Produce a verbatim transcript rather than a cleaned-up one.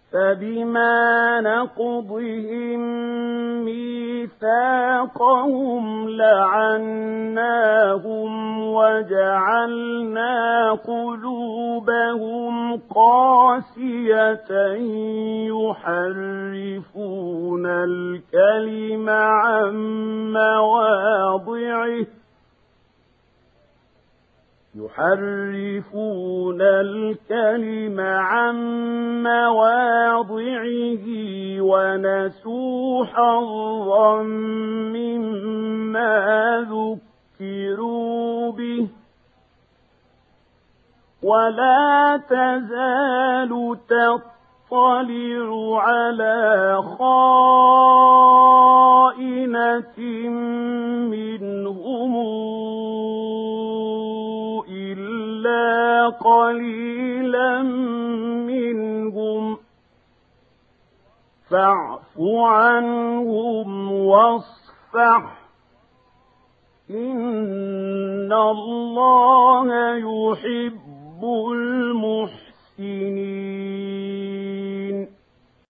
فبما نقضهم ميثاقهم لعناهم وجعلنا قلوبهم قاسية يحرفون الكلم عن مواضعه يحرفون الكلم عن مواضعه ونسوا حظا مما ذكروا به ولا تزال تطلع على خائنة منهم إلا قليلا منهم فاعف عنهم واصفح إن الله يحب المحسنين.